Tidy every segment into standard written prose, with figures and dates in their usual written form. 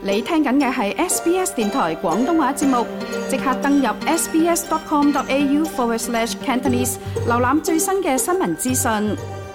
你聽緊嘅係 SBS 電台廣東話節目，即刻登入 sbs.com.au/Cantonese 瀏覽最新嘅新聞資訊。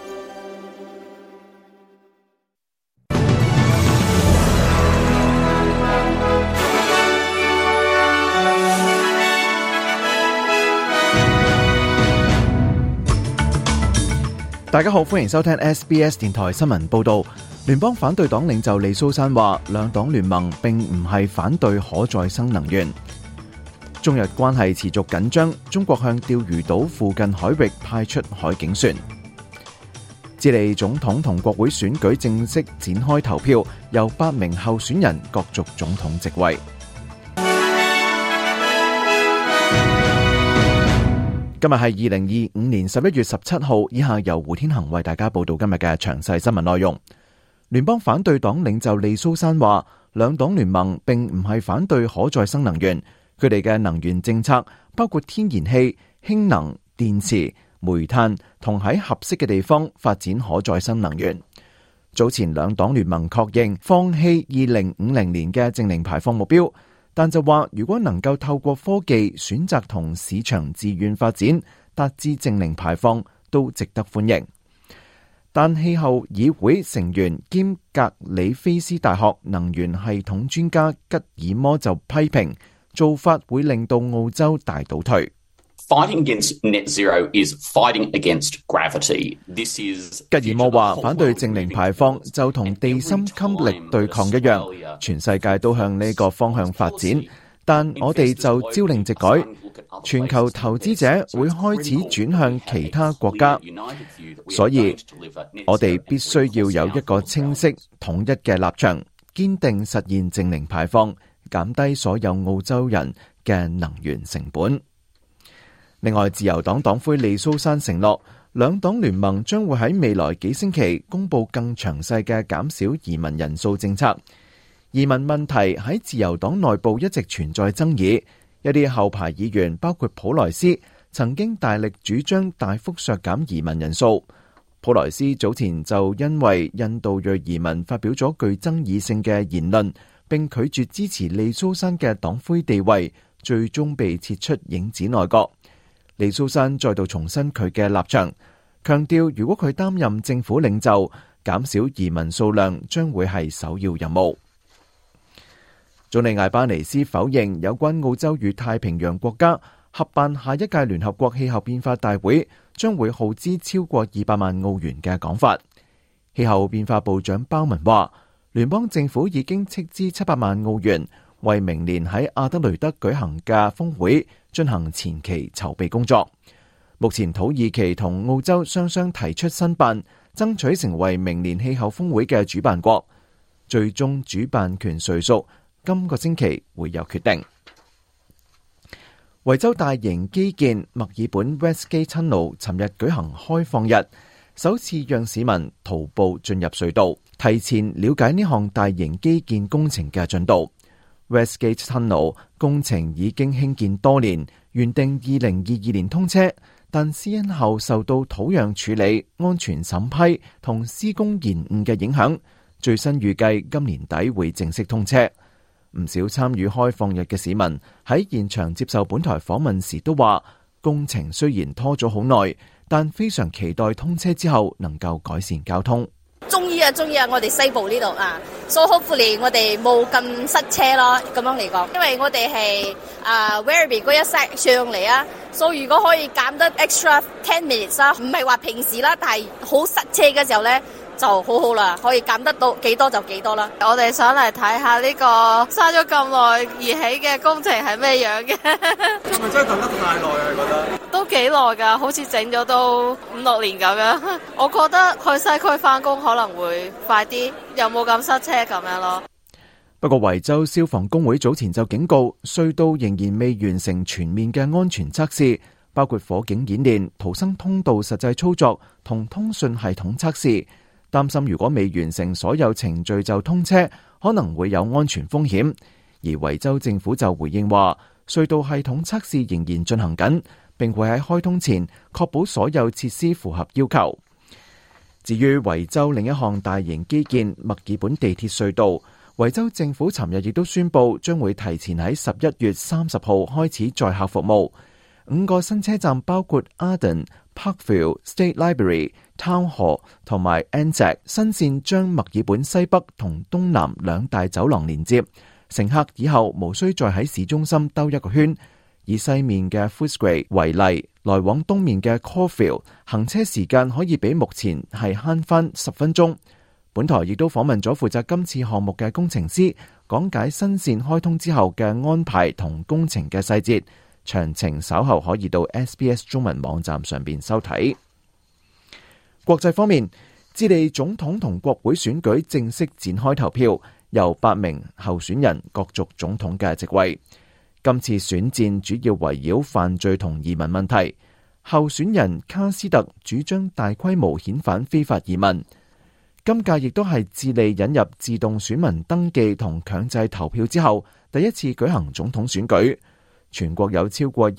大家好，歡迎收聽 SBS 電台新聞報道。聯邦反對黨領袖利蘇珊話，兩黨聯盟並唔係反對可再生能源。中日關係持續緊張，中國向釣魚島附近海域派出海警船。智利總統同國會選舉正式展開投票，由8名候選人角逐總統席位。今日係2025年11月17號，以下由胡天恒為大家報道今日嘅詳細新聞內容。聯邦反對黨領袖利蘇珊話，兩黨聯盟並唔係反對可再生能源，佢哋嘅能源政策包括天然氣、氫能、電池、煤炭同喺合適嘅地方發展可再生能源。早前兩黨聯盟確認放棄2050年嘅淨零排放目標，但就話如果能夠透過科技選擇同市場自願發展，達至淨零排放都值得歡迎。但氣候議會成員兼格里菲斯大學能源系統專家吉爾摩就批評做法會令到澳洲大倒退。 Fighting against net zero is fighting against gravity. This is 吉爾摩話，反對淨零排放就同地心吸力對抗一樣，全世界都向呢個方向發展，但我哋就朝令夕改，全球投資者會開始轉向其他國家，所以我哋必須要有一個清晰統一嘅立場，堅定實現淨零排放，減低所有澳洲人嘅能源成本。另外，自由黨黨魁利蘇珊承諾，兩黨聯盟將會喺未來幾星期公布更詳細嘅減少移民人數政策。移民問題喺自由黨內部一直存在爭議，一啲後排議員包括普萊斯曾經大力主張大幅削減移民人數。普萊斯早前就因為印度裔移民發表咗具爭議性嘅言論，並拒絕支持利蘇珊嘅黨魁地位，最終被撤出影子內閣。利蘇珊再度重申佢嘅立場，強調如果佢擔任政府領袖，減少移民數量將會係首要任務。總理艾巴尼斯否認有關澳洲與太平洋國家合辦下一屆聯合國氣候變化大會將會耗資超過200萬澳元嘅講法。氣候變化部長鮑文話，聯邦政府已經斥資700萬澳元，為明年喺阿德雷德舉行嘅峰會進行前期籌備工作。目前土耳其同澳洲雙雙提出申辦，爭取成為明年氣候峰會嘅主辦國。最終主辦權誰屬，今個星期會有決定。維州大型基建墨爾本 Westgate Tunnel 尋日舉行開放日，首次讓市民徒步進入隧道，提前了解呢項大型基建工程嘅進度。Westgate Tunnel 工程已經興建多年，原定2022年通車，但施恩後受到土壤處理、安全審批同施工延誤嘅影響，最新預計今年底會正式通車。唔少參與開放日嘅市民喺現場接受本台訪問時都話，工程雖然拖咗好耐，但非常期待通車之後能夠改善交通。 中意啊！我哋西部呢度啊，所以 hopefully 我哋冇咁塞車咯。咁樣嚟講，因為我哋係Werribee 嗰一 set 上嚟啊，所以如果可以減得 extra 10 minutes 啦，唔係話平時啦，但係好塞車嘅時候咧就好好啦，可以減得到幾多就幾多啦。 我哋想嚟睇下呢個嘥咗咁耐而起嘅工程係咩樣嘅。 係咪真係等得太耐啊？你覺得？ 都幾耐噶，好似整咗都5-6年咁樣。我覺得去西區返工可能會快啲，又冇咁塞車咁樣咯。 不過維州消防工會早前就警告，隧道仍然未完成全面嘅安全測試，包括火警演練、逃生通道實際操作同通訊系統測試。擔心如果未完成所有程序就通車，可能會有安全風險。而維州政府就回應話，隧道系統測試仍然進行緊，並會喺開通前確保所有設施符合要求。至於維州另一項大型基建墨爾本地鐵隧道， 維州政府尋日亦都宣布，將會提前喺11月30號開始載客服務。5個新車站包括 Arden、Parkville、State Library、Town Hall 同埋 Anzac。新線將墨爾本西北同東南兩大走廊連接，乘客以後無需再喺市中心兜一個圈。以西面嘅 Footscray 為例，來往東面嘅 Caulfield 行車時間可以比目前係慳返10分鐘。本台亦都訪問咗負責今次項目嘅工程師，講解新線開通之後嘅安排同工程嘅細節。詳情稍後可以到 SBS 中文網站上邊收睇。國際方面，智利總統同國會選舉正式展開投票，由8名候選人角逐總統嘅席位。今次選戰主要圍繞犯罪同移民問題。候選人卡斯特主張大規模遣返非法移民。今屆亦都係智利引入自動選民登記同強制投票之後第一次舉行總統選舉。全國有超過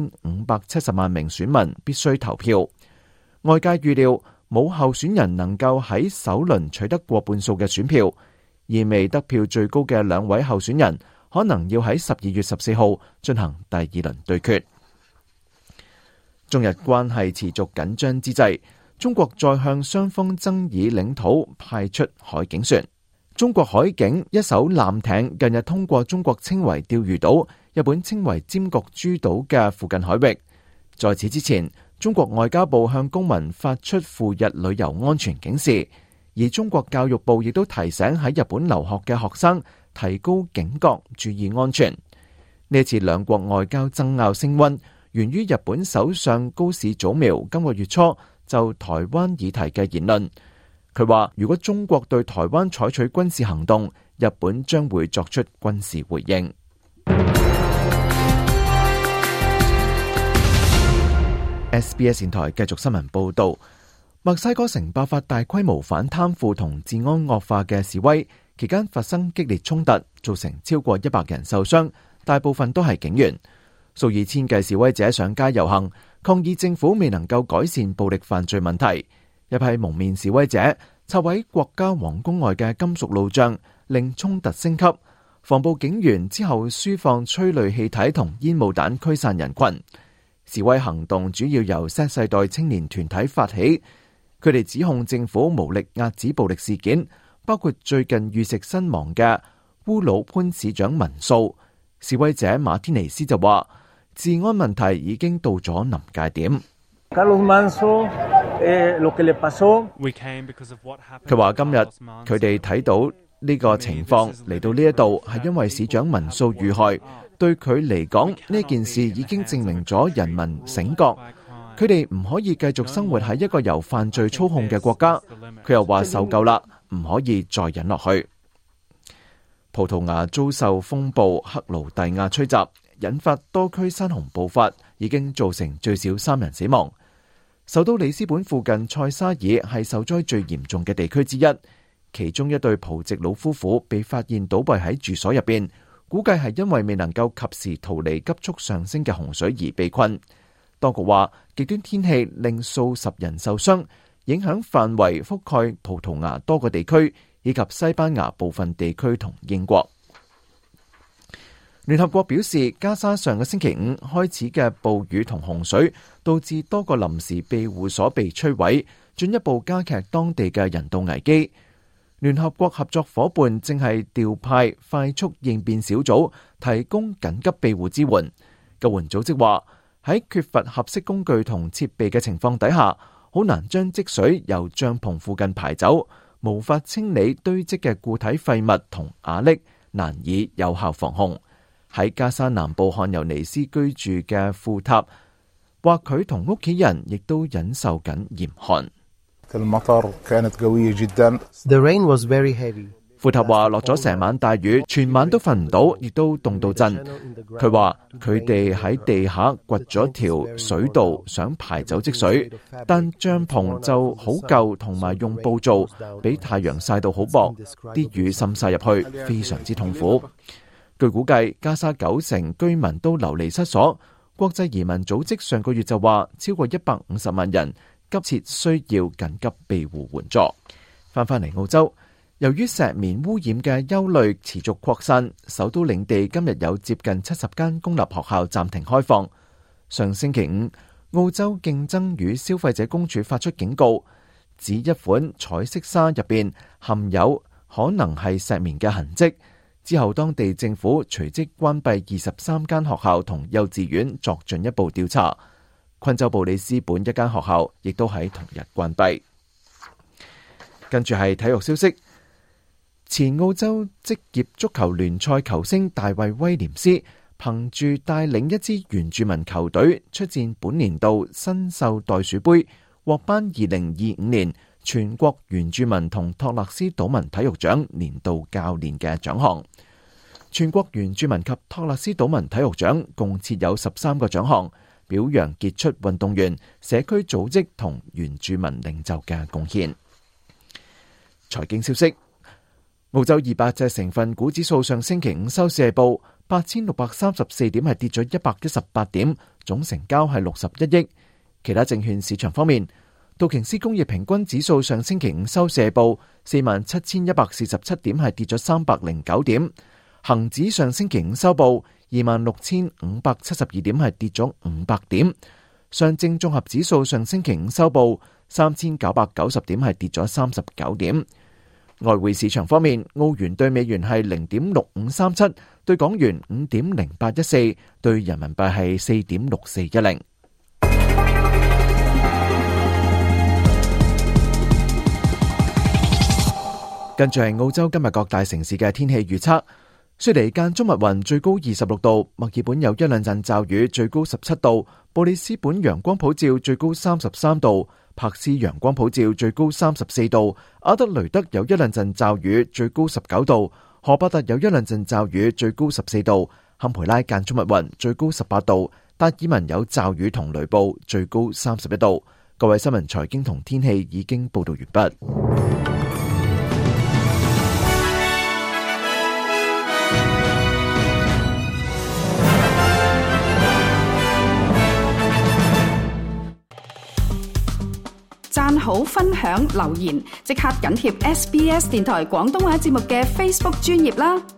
1570萬名選民必須投票。外界預料冇候選人能夠喺首輪取得過半數嘅選票，意味得票最高嘅兩位候選人可能要喺12月14號進行第二輪對決。中日關係持續緊張之際，中國再向雙方爭議領土派出海警船。中國海警一艘艦艇近日通過中國稱為釣魚島、日本稱為尖閣諸島嘅附近海域。在此之前，中國外交部向公民發出赴日旅遊安全警示，而中國教育部亦都提醒喺日本留學嘅學生提高警覺，注意安全。呢次兩國外交爭拗升溫，源於日本首相高市早苗今個月初就台灣議題嘅言論。佢話如果中國對台灣採取軍事行動，日本將會作出軍事回應。SBS 電台繼續新聞報道，墨西哥城爆發大規模反貪腐同治安惡化嘅示威，期間發生激烈衝突，造成超過100人受傷，大部分都係警員。數以千計示威者上街遊行，抗議政府未能夠改善暴力犯罪問題。一批蒙面示威者拆毀國家皇宮外嘅金屬路障，令衝突升級。防暴警員之後輸放催淚氣體同煙霧彈驅散人群。示威行動主要由 Z 世代青年團體發起，佢哋指控政府無力遏止暴力事件，包括最近遇刺身亡嘅烏魯潘市長文素。示威者馬天尼斯就話，治安問題已經到咗臨界點。佢話今日佢哋睇到呢個情況嚟到呢一度，係因為市長文素遇害。對佢嚟講，呢件事已經證明咗人民醒覺，佢哋唔可以繼續生活喺一個由犯罪操控嘅國家。佢又話受夠啦，唔可以再忍落去。葡萄牙遭受風暴克勞蒂亞吹襲，引發多區山洪暴發，已經造成最少3人死亡。首都里斯本附近塞沙爾係受災最嚴重嘅地區之一，其中一對葡籍老夫婦被發現倒斃喺住所入邊，估計係因為未能夠及時逃離急速上升嘅洪水而被困。當局話極端天氣令數十人受傷，影響範圍覆蓋葡萄牙多個地區以及西班牙部分地區同英國。聯合國表示，加沙上個星期5開始嘅暴雨同洪水導致多個臨時庇護所被摧毀，進一步加劇當地嘅人道危機。聯合國合作夥伴正係調派快速應變小組，提供緊急庇護支援。救援組織話，喺缺乏合適工具同設備嘅情況底下，好難將積水由帳篷附近排走，無法清理堆積嘅固體廢物同瓦礫，難以有效防控。喺加沙南部漢尤尼斯居住嘅庫塔話，佢同屋企人亦都忍受緊嚴寒。庫塔話落咗成晚大雨，全晚都瞓唔到，亦都凍到震。佢話佢哋喺地下掘咗條水道，想排走積水，但帳篷就好舊，同埋用布做，俾太陽曬到好薄，啲雨滲晒入去，非常之痛苦。據估計，加沙90%居民都流離失所。國際移民組織上個月就話，超過150萬人急切需要緊急庇護援助。翻返嚟澳洲， 由於石棉污染嘅憂慮持續擴散，首都領地今日有接近70間公立學校暫停開放。上星期五，澳洲競爭與消費者公署發出警告，指一款彩色紗入邊含有可能係石棉嘅痕跡。之後，當地政府隨即關閉23間學校同幼稚園作進一步調查。昆州布里斯本一間學校亦都喺同日關閉。跟住係體育消息。前澳洲職業足球聯賽球星大衛威廉斯憑住帶領一支原住民球隊出戰本年度新秀袋鼠杯，獲頒2025年全國原住民同托勒斯島民體育獎年度教練嘅獎項。全國原住民及托勒斯島民體育獎共設有13個獎項，表揚傑出運動員、社區組織同原住民領袖嘅貢獻。財經消息。澳洲200隻成分股指數上星期五收市係報8634點，係跌咗118點，總成交係61億。其他證券市場方面，道瓊斯工業平均指數上星期五收市係報47147點，係跌咗309點。恒指上星期五收報26572點，係跌咗500點。上證綜合指數上星期五收報3990點，係跌咗39點。外匯市場方面，澳元對美元係0.6537，對港元5.0814，對人民幣係4.6410。跟住係澳洲今日各大城市嘅天氣預測。雪梨間中密雲，最高26度；墨爾本有一兩陣驟雨，最高17度；布里斯本陽光普照，最高33度；柏斯陽光普照，最高34度；阿德雷德有一兩陣驟雨，最高19度；荷伯特有一兩陣驟雨，最高14度；坎培拉間中密雲，最高18度；達爾文有驟雨同雷暴，最高31度。各位新聞、財經同天氣已經報道完畢。 讚好、分享、留言，即刻緊貼SBS 電台廣東話節目嘅 Facebook 專頁啦！